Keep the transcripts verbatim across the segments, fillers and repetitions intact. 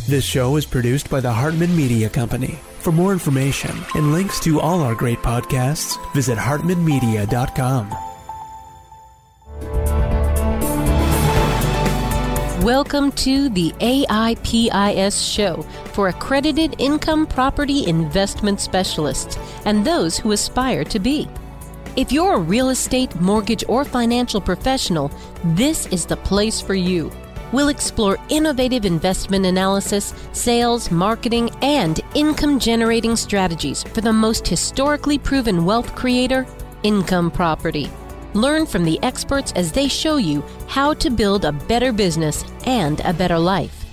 This show is produced by the Hartman Media Company. For more information and links to all our great podcasts, visit hartman media dot com. Welcome to the A I P I S show for accredited income property investment specialists and those who aspire to be. If you're a real estate, mortgage, or financial professional, this is the place for you. We'll explore innovative investment analysis, sales, marketing, and income-generating strategies for the most historically proven wealth creator, income property. Learn from the experts as they show you how to build a better business and a better life.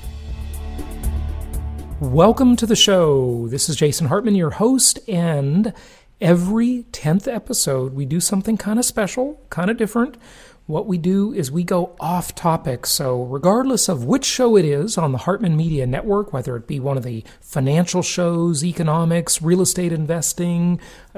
Welcome to the show. This is Jason Hartman, your host, and every tenth episode, we do something kind of special, kind of different. What we do is we go off topic. So regardless of which show it is on the Hartman Media Network, whether it be one of the financial shows, economics, real estate investing,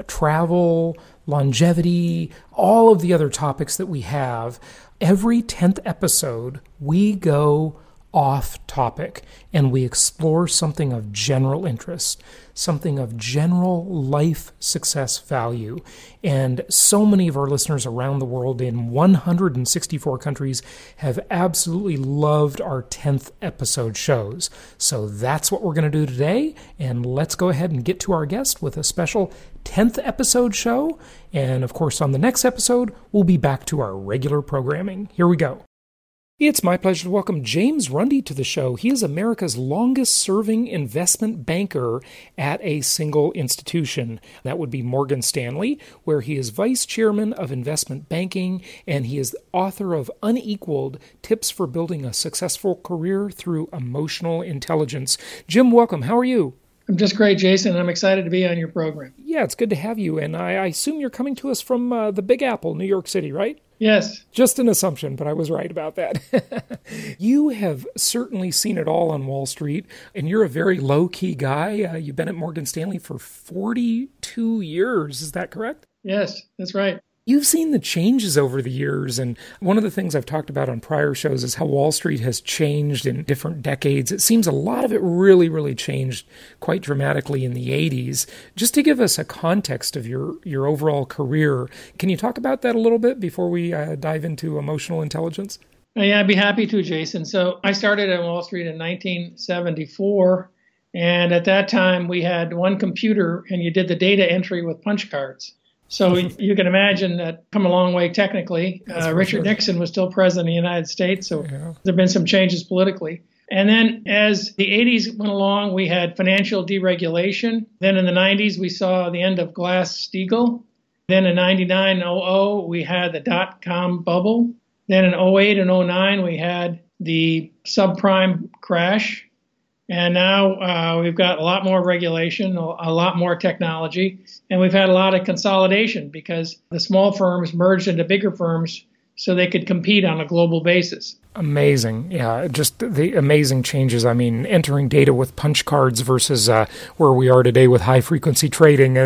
travel, longevity, all of the other topics that we have, every tenth episode, we go off topic and we explore something of general interest, something of general life success value. And so many of our listeners around the world in one hundred sixty-four countries have absolutely loved our tenth episode shows. So that's what we're going to do today. And let's go ahead and get to our guest with a special tenth episode show. And of course, on the next episode, we'll be back to our regular programming. Here we go. It's my pleasure to welcome James Runde to the show. He is America's longest-serving investment banker at a single institution. That would be Morgan Stanley, where he is vice chairman of investment banking, and he is the author of Unequaled: Tips for Building a Successful Career Through Emotional Intelligence. Jim, welcome. How are you? I'm just great, Jason. I'm excited to be on your program. Yeah, it's good to have you. And I, I assume you're coming to us from uh, the Big Apple, New York City, right? Yes. Just an assumption, but I was right about that. You have certainly seen it all on Wall Street, and you're a very low-key guy. Uh, you've been at Morgan Stanley for forty-two years. Is that correct? Yes, that's right. You've seen the changes over the years, and one of the things I've talked about on prior shows is how Wall Street has changed in different decades. It seems a lot of it really, really changed quite dramatically in the eighties. Just to give us a context of your, your overall career, can you talk about that a little bit before we uh, dive into emotional intelligence? Yeah, I'd be happy to, Jason. So I started at Wall Street in nineteen seventy-four, and at that time we had one computer, and you did the data entry with punch cards. So you can imagine that come a long way technically. Uh, Richard sure. Nixon was still president of the United States, so yeah. There have been some changes politically. And then as the eighties went along, we had financial deregulation. Then in the nineties, we saw the end of Glass-Steagall. Then in ninety-nine hundred, we had the dot-com bubble. Then in oh eight and oh nine, we had the subprime crash. And now uh, we've got a lot more regulation, a lot more technology, and we've had a lot of consolidation because the small firms merged into bigger firms so they could compete on a global basis. Amazing. Yeah, just the amazing changes. I mean, entering data with punch cards versus uh, where we are today with high-frequency trading.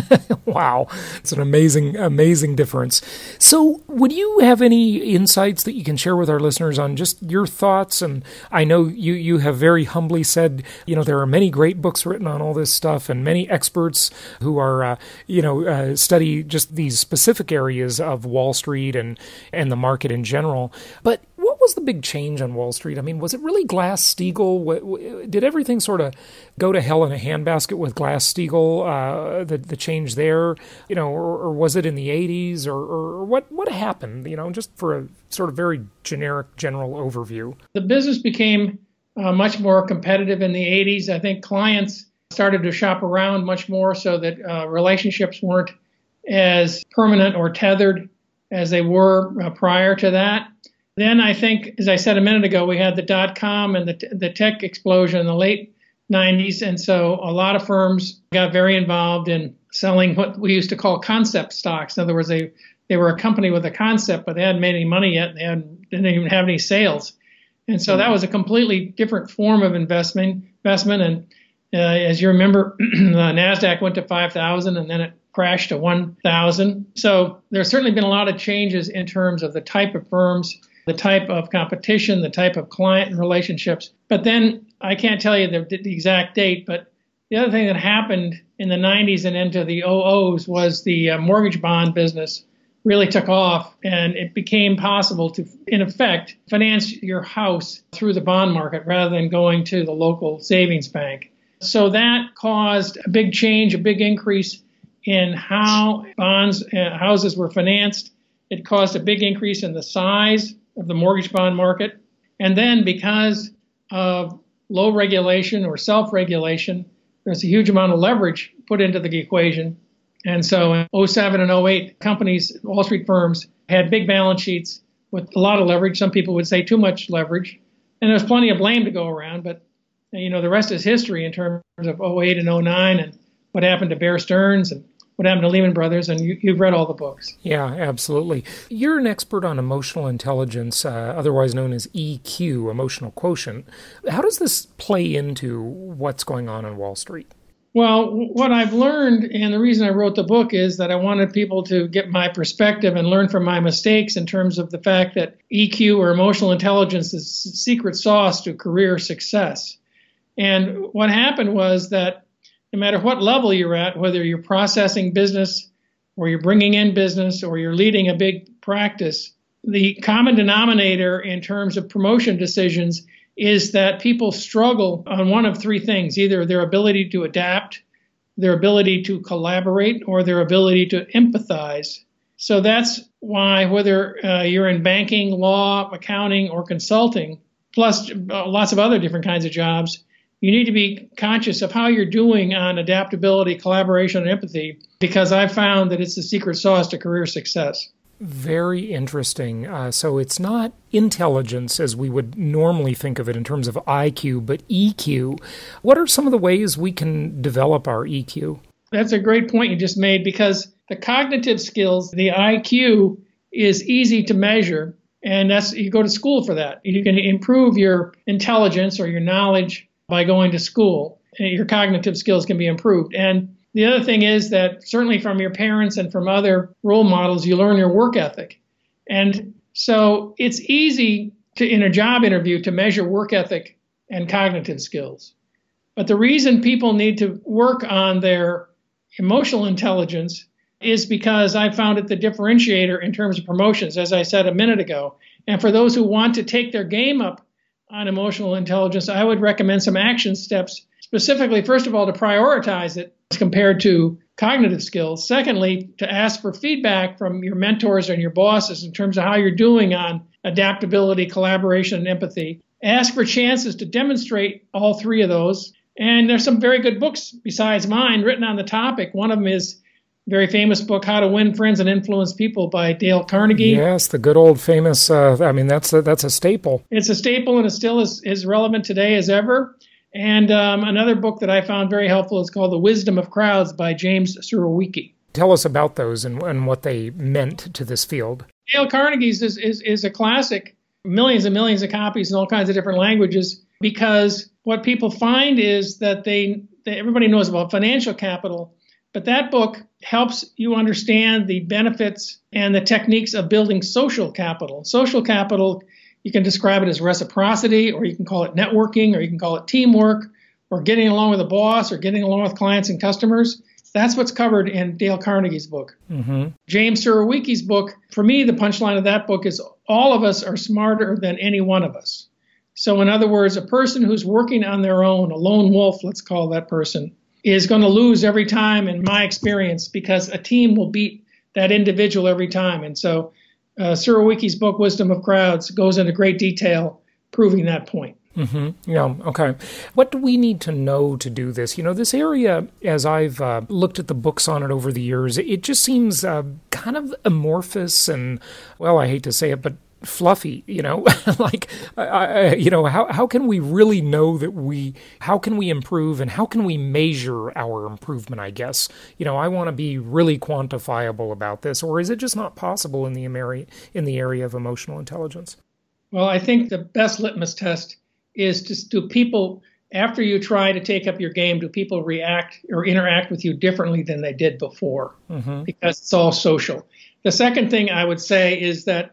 Wow. It's an amazing, amazing difference. So would you have any insights that you can share with our listeners on just your thoughts? And I know you, you have very humbly said, you know, there are many great books written on all this stuff and many experts who are, uh, you know, uh, study just these specific areas of Wall Street and, and the market in general. But what was the big change on Wall Street? I mean, was it really Glass-Steagall? Did everything sort of go to hell in a handbasket with Glass-Steagall, uh, the, the change there, you know, or, or was it in the eighties, or, or what, what happened, you know, just for a sort of very generic, general overview? The business became uh, much more competitive in the eighties. I think clients started to shop around much more so that uh, relationships weren't as permanent or tethered as they were uh, prior to that. Then I think, as I said a minute ago, we had the dot-com and the, t- the tech explosion in the late nineties. And so a lot of firms got very involved in selling what we used to call concept stocks. In other words, they, they were a company with a concept, but they hadn't made any money yet. They hadn't, didn't even have any sales. And so that was a completely different form of investment. investment. And uh, as you remember, the NASDAQ went to five thousand and then it crashed to one thousand. So there's certainly been a lot of changes in terms of the type of firms the type of competition, the type of client relationships. But then I can't tell you the, the exact date, but the other thing that happened in the nineties and into the oh ohs was the uh, mortgage bond business really took off, and it became possible to, in effect, finance your house through the bond market rather than going to the local savings bank. So that caused a big change, a big increase in how bonds, uh, houses were financed. It caused a big increase in the size of the mortgage bond market. And then because of low regulation or self-regulation, there's a huge amount of leverage put into the equation. And so in oh seven and oh eight, companies, Wall Street firms, had big balance sheets with a lot of leverage. Some people would say too much leverage. And there's plenty of blame to go around. But, you know, the rest is history in terms of oh eight and oh nine and what happened to Bear Stearns and what happened to Lehman Brothers. And you, you've read all the books. Yeah, absolutely. You're an expert on emotional intelligence, uh, otherwise known as E Q, emotional quotient. How does this play into what's going on on Wall Street? Well, what I've learned, and the reason I wrote the book, is that I wanted people to get my perspective and learn from my mistakes in terms of the fact that E Q or emotional intelligence is the secret sauce to career success. And what happened was that no matter what level you're at, whether you're processing business or you're bringing in business or you're leading a big practice, the common denominator in terms of promotion decisions is that people struggle on one of three things, either their ability to adapt, their ability to collaborate, or their ability to empathize. So that's why whether uh, you're in banking, law, accounting, or consulting, plus uh, lots of other different kinds of jobs, you need to be conscious of how you're doing on adaptability, collaboration, and empathy, because I've found that it's the secret sauce to career success. Very interesting. Uh, so it's not intelligence as we would normally think of it in terms of I Q, but E Q. What are some of the ways we can develop our E Q? That's a great point you just made, because the cognitive skills, the I Q, is easy to measure, and that's you go to school for that. You can improve your intelligence or your knowledge by going to school. Your cognitive skills can be improved. And the other thing is that certainly from your parents and from other role models, you learn your work ethic. And so it's easy to, in a job interview, to measure work ethic and cognitive skills. But the reason people need to work on their emotional intelligence is because I found it the differentiator in terms of promotions, as I said a minute ago. And for those who want to take their game up on emotional intelligence, I would recommend some action steps, specifically, first of all, to prioritize it as compared to cognitive skills. Secondly, to ask for feedback from your mentors and your bosses in terms of how you're doing on adaptability, collaboration, and empathy. Ask for chances to demonstrate all three of those. And there's some very good books besides mine written on the topic. One of them is a very famous book, How to Win Friends and Influence People by Dale Carnegie. Yes, the good old famous, uh, I mean, that's a, that's a staple. It's a staple, and it still is as relevant today as ever. And um, another book that I found very helpful is called The Wisdom of Crowds by James Surowiecki. Tell us about those and, and what they meant to this field. Dale Carnegie's is, is, is a classic, millions and millions of copies in all kinds of different languages, because what people find is that they, they everybody knows about financial capital, but that book helps you understand the benefits and the techniques of building social capital. Social capital, you can describe it as reciprocity, or you can call it networking, or you can call it teamwork, or getting along with a boss, or getting along with clients and customers. That's what's covered in Dale Carnegie's book. Mm-hmm. James Surowiecki's book, for me, the punchline of that book is all of us are smarter than any one of us. So in other words, a person who's working on their own, a lone wolf, let's call that person, is going to lose every time, in my experience, because a team will beat that individual every time. And so Uh, Surowiecki's book, Wisdom of Crowds, goes into great detail proving that point. Mm-hmm. Yeah, okay. What do we need to know to do this? You know, this area, as I've uh, looked at the books on it over the years, it just seems uh, kind of amorphous and, well, I hate to say it, but fluffy, you know, like, I, you know, how, how can we really know that we, how can we improve and how can we measure our improvement, I guess? You know, I want to be really quantifiable about this, or is it just not possible in the area, in the area of emotional intelligence? Well, I think the best litmus test is just, do people, after you try to take up your game, do people react or interact with you differently than they did before? Mm-hmm. Because it's all social. The second thing I would say is that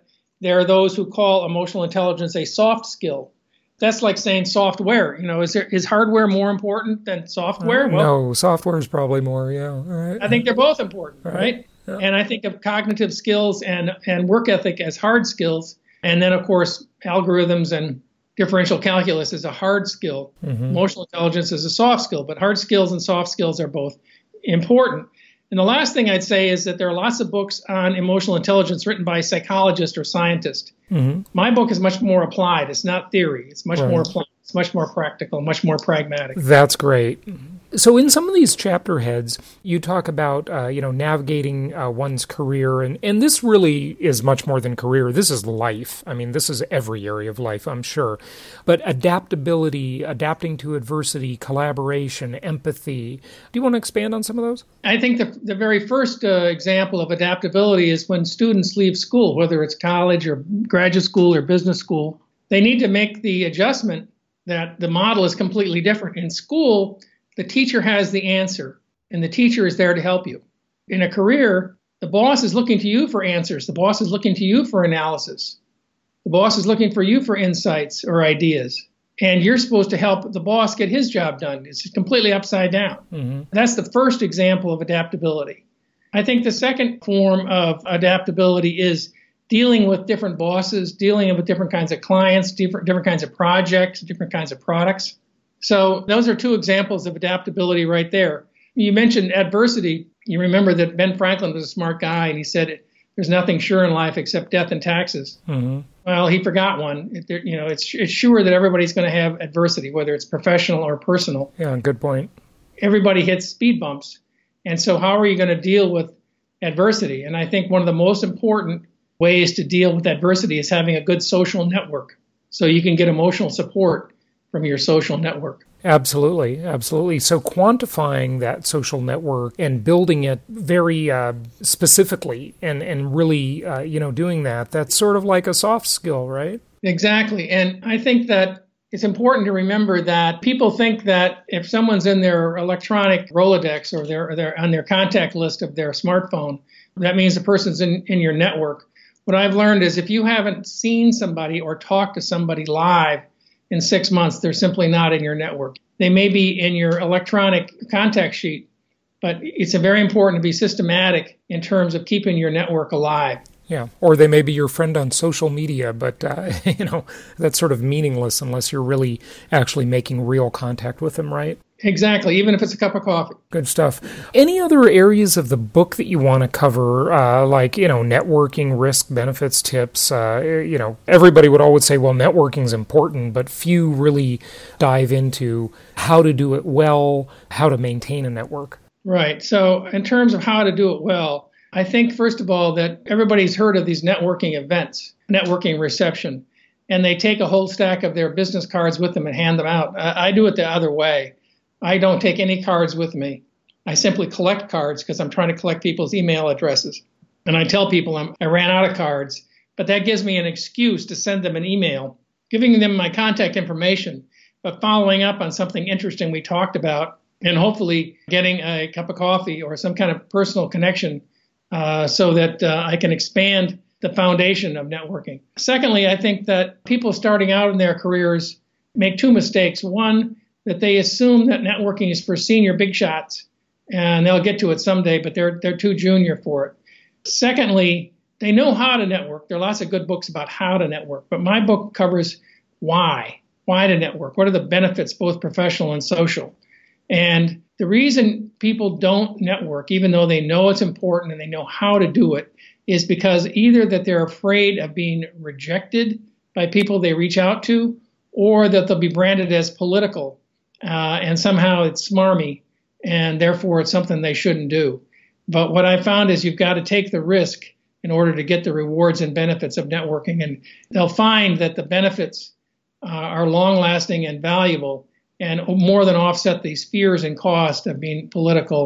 there are those who call emotional intelligence a soft skill. That's like saying software. You know, is there is hardware more important than software? Uh, well, no, software is probably more, yeah. All right. I think they're both important, right? right? Yeah. And I think of cognitive skills and, and work ethic as hard skills. And then, of course, algorithms and differential calculus is a hard skill. Mm-hmm. Emotional intelligence is a soft skill. But hard skills and soft skills are both important. And the last thing I'd say is that there are lots of books on emotional intelligence written by psychologists or scientists. Mm-hmm. My book is much more applied. It's not theory. It's much right. more applied. It's much more practical, much more pragmatic. That's great. So in some of these chapter heads, you talk about, uh, you know, navigating uh, one's career. And, and this really is much more than career. This is life. I mean, this is every area of life, I'm sure. But adaptability, adapting to adversity, collaboration, empathy. Do you want to expand on some of those? I think the, the very first uh, example of adaptability is when students leave school, whether it's college or graduate school or business school. They need to make the adjustment that the model is completely different. In school, the teacher has the answer, and the teacher is there to help you. In a career, the boss is looking to you for answers. The boss is looking to you for analysis. The boss is looking for you for insights or ideas. And you're supposed to help the boss get his job done. It's completely upside down. Mm-hmm. That's the first example of adaptability. I think the second form of adaptability is dealing with different bosses, dealing with different kinds of clients, different, different kinds of projects, different kinds of products. So those are two examples of adaptability right there. You mentioned adversity. You remember that Ben Franklin was a smart guy, and he said, there's nothing sure in life except death and taxes. Mm-hmm. Well, he forgot one. It, you know, it's, it's sure that everybody's going to have adversity, whether it's professional or personal. Yeah, good point. Everybody hits speed bumps. And so how are you going to deal with adversity? And I think one of the most important ways to deal with adversity is having a good social network, so you can get emotional support from your social network. Absolutely, absolutely. So quantifying that social network and building it very uh, specifically and, and really, uh, you know, doing that, that's sort of like a soft skill, right? Exactly. And I think that it's important to remember that people think that if someone's in their electronic Rolodex or they're, they're on their contact list of their smartphone, that means the person's in, in your network. What I've learned is if you haven't seen somebody or talked to somebody live in six months, they're simply not in your network. They may be in your electronic contact sheet, but it's very important to be systematic in terms of keeping your network alive. Yeah, or they may be your friend on social media, but, uh, you know, that's sort of meaningless unless you're really actually making real contact with them, right? Exactly, even if it's a cup of coffee. Good stuff. Any other areas of the book that you want to cover, uh, like, you know, networking, risk, benefits, tips? Uh, you know, everybody would always say, well, networking is important, but few really dive into how to do it well, how to maintain a network. Right. So in terms of how to do it well, I think, first of all, that everybody's heard of these networking events, networking reception, and they take a whole stack of their business cards with them and hand them out. I, I do it the other way. I don't take any cards with me. I simply collect cards because I'm trying to collect people's email addresses. And I tell people I'm, I ran out of cards, but that gives me an excuse to send them an email, giving them my contact information, but following up on something interesting we talked about, and hopefully getting a cup of coffee or some kind of personal connection uh, so that uh, I can expand the foundation of networking. Secondly, I think that people starting out in their careers make two mistakes. One, that they assume that networking is for senior big shots, and they'll get to it someday, but they're they're too junior for it. Secondly, they know how to network. There are lots of good books about how to network, but my book covers why. Why to network? What are the benefits, both professional and social? And the reason people don't network, even though they know it's important and they know how to do it, is because either that they're afraid of being rejected by people they reach out to, or that they'll be branded as political. Uh, and somehow it's smarmy, and therefore it's something they shouldn't do. But what I found is you've got to take the risk in order to get the rewards and benefits of networking. And they'll find that the benefits uh, are long-lasting and valuable and more than offset these fears and cost of being political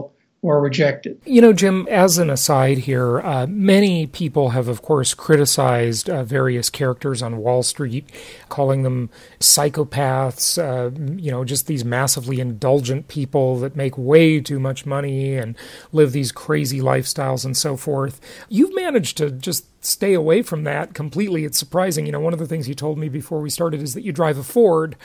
or rejected. You know, Jim, as an aside here, uh, many people have, of course, criticized uh, various characters on Wall Street, calling them psychopaths, uh, you know, just these massively indulgent people that make way too much money and live these crazy lifestyles and so forth. You've managed to just stay away from that completely. It's surprising. You know, one of the things you told me before we started is that you drive a Ford.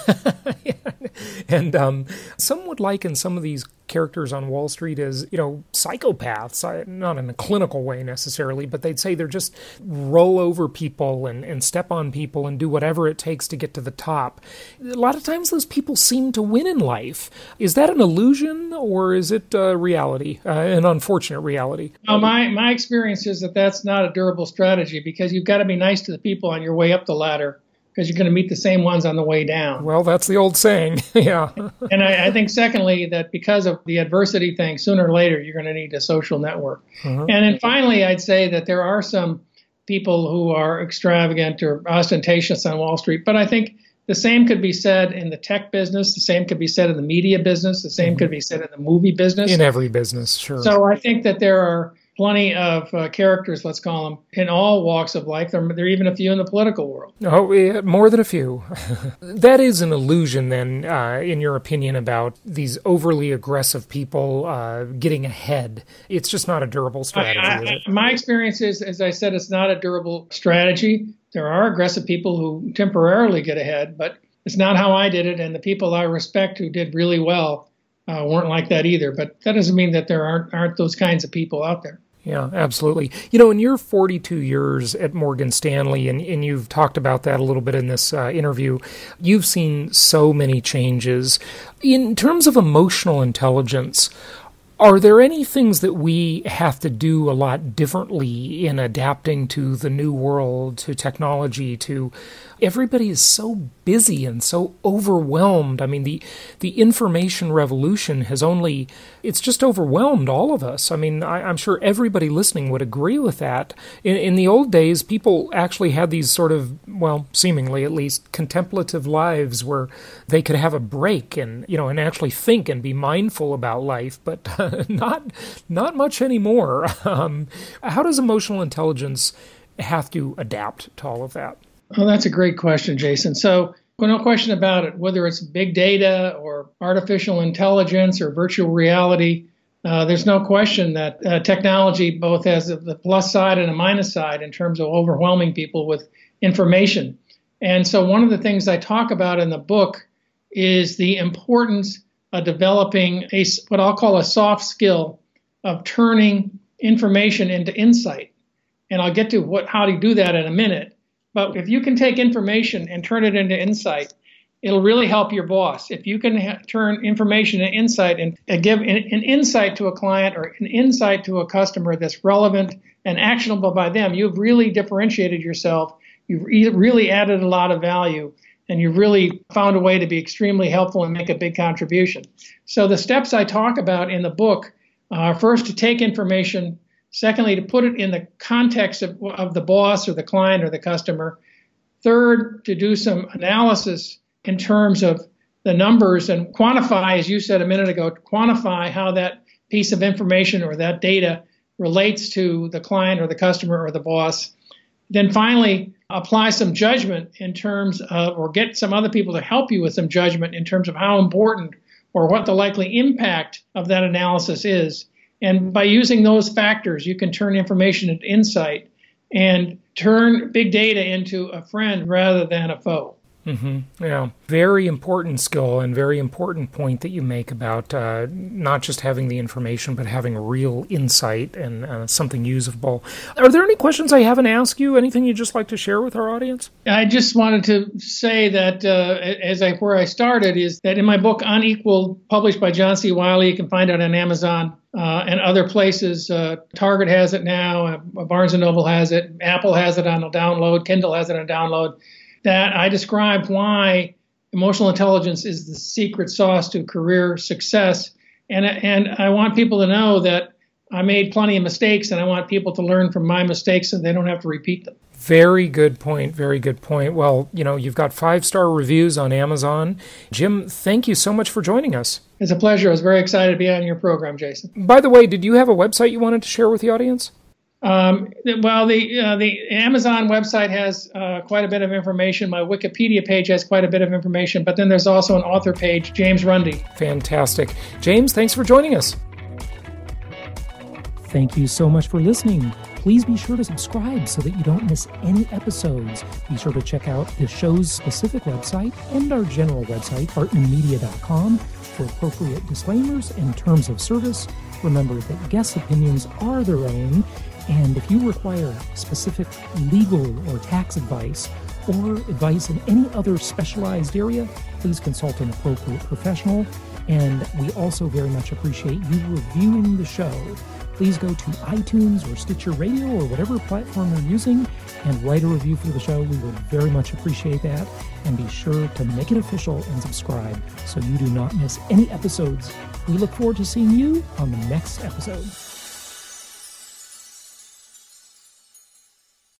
And um, some would liken some of these characters on Wall Street as, you know, psychopaths, not in a clinical way necessarily, but they'd say they're just roll over people and, and step on people and do whatever it takes to get to the top. A lot of times those people seem to win in life. Is that an illusion or is it a reality, uh, an unfortunate reality? Well, my, my experience is that that's not a durable strategy because you've got to be nice to the people on your way up the ladder, because you're going to meet the same ones on the way down. Well, that's the old saying, yeah. And I, I think, secondly, that because of the adversity thing, sooner or later, you're going to need a social network. Uh-huh. And then finally, I'd say that there are some people who are extravagant or ostentatious on Wall Street, but I think the same could be said in the tech business, the same could be said in the media business, the same mm-hmm. could be said in the movie business. In every business, sure. So I think that there are plenty of uh, characters, let's call them, in all walks of life. There, there are even a few in the political world. Oh, yeah, more than a few. That is an illusion, then, uh, in your opinion, about these overly aggressive people uh, getting ahead. It's just not a durable strategy, I, I, is it? My experience is, as I said, it's not a durable strategy. There are aggressive people who temporarily get ahead, but it's not how I did it, and the people I respect who did really well uh, weren't like that either. But that doesn't mean that there aren't aren't those kinds of people out there. Yeah, absolutely. You know, in your forty-two years at Morgan Stanley, and, and you've talked about that a little bit in this uh, interview, you've seen so many changes. In terms of emotional intelligence, are there any things that we have to do a lot differently in adapting to the new world, to technology, to everybody is so busy and so overwhelmed. I mean, the the information revolution has only, it's just overwhelmed all of us. I mean, I, I'm sure everybody listening would agree with that. In, in the old days, people actually had these sort of, well, seemingly at least, contemplative lives where they could have a break and, you know, and actually think and be mindful about life, but uh, not not much anymore. Um, how does emotional intelligence have to adapt to all of that? Oh, that's a great question, Jason. So, well, no question about it, whether it's big data or artificial intelligence or virtual reality, uh, there's no question that uh, technology both has the plus side and a minus side in terms of overwhelming people with information. And so one of the things I talk about in the book is the importance of developing a what I'll call a soft skill of turning information into insight. And I'll get to what how to do that in a minute. But if you can take information and turn it into insight, it'll really help your boss. If you can ha- turn information into insight and, and give an, an insight to a client or an insight to a customer that's relevant and actionable by them, you've really differentiated yourself. You've re- really added a lot of value, and you've really found a way to be extremely helpful and make a big contribution. So the steps I talk about in the book are first to take information. Secondly, to put it in the context of, of the boss or the client or the customer. Third, to do some analysis in terms of the numbers and quantify, as you said a minute ago, quantify how that piece of information or that data relates to the client or the customer or the boss. Then finally, apply some judgment in terms of, or get some other people to help you with some judgment in terms of how important or what the likely impact of that analysis is. And by using those factors, you can turn information into insight and turn big data into a friend rather than a foe. Mm-hmm. Yeah, very important skill and very important point that you make about uh, not just having the information, but having real insight and uh, something usable. Are there any questions I haven't asked you? Anything you'd just like to share with our audience? I just wanted to say that uh, as I where I started is that in my book Unequaled, published by John C. Wiley, you can find it on Amazon uh, and other places. Uh, Target has it now, uh, Barnes and Noble has it, Apple has it on a download, Kindle has it on a download. That I describe why emotional intelligence is the secret sauce to career success. And, and I want people to know that I made plenty of mistakes, and I want people to learn from my mistakes so they don't have to repeat them. Very good point. Very good point. Well, you know, you've got five-star reviews on Amazon. Jim, thank you so much for joining us. It's a pleasure. I was very excited to be on your program, Jason. By the way, did you have a website you wanted to share with the audience? Um, well, the uh, the Amazon website has uh, quite a bit of information. My Wikipedia page has quite a bit of information, but then there's also an author page, James Runde. Fantastic. James, thanks for joining us. Thank you so much for listening. Please be sure to subscribe so that you don't miss any episodes. Be sure to check out the show's specific website and our general website, hartman media dot com, for appropriate disclaimers and terms of service. Remember that guest opinions are their own, and if you require specific legal or tax advice or advice in any other specialized area, please consult an appropriate professional. And we also very much appreciate you reviewing the show. Please go to iTunes or Stitcher Radio or whatever platform you're using and write a review for the show. We would very much appreciate that. And be sure to make it official and subscribe so you do not miss any episodes. We look forward to seeing you on the next episode.